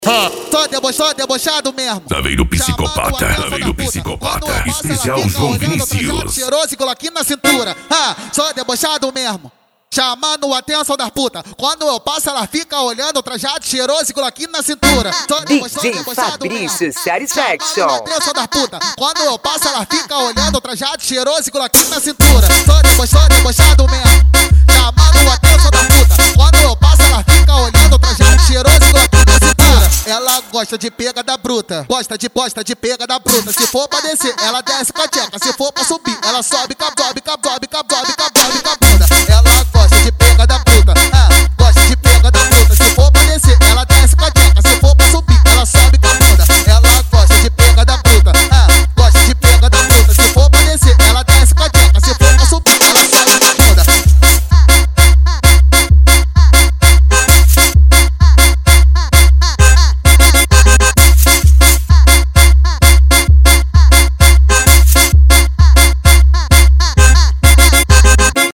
Só debochado mesmo. Tá vendo psicopata? Tá vendo psicopata? Especial João Vinicius. Cheiroso e coloquinho na cintura. Só debochado mesmo. Chamando a atenção das putas. Quando eu passo, ela fica olhando, trajado cheiroso e coloquinho na cintura. DJ Fabrício Satisfaction. Chamando a atenção das putas. Quando eu passo, ela fica olhando, trajado cheiroso e coloquinho na cintura. Só debochado mesmo. Chamando a atenção das putas. Quando eu passo, ela fica olhando, trajado cheiroso e coloquinho na cintura. Ela gosta de pega da bruta. Gosta de pega da bruta. Se for pra descer, ela desce com a tcheca. Se for pra subir, ela sobe com a bunda. Ela gosta de pega da bruta.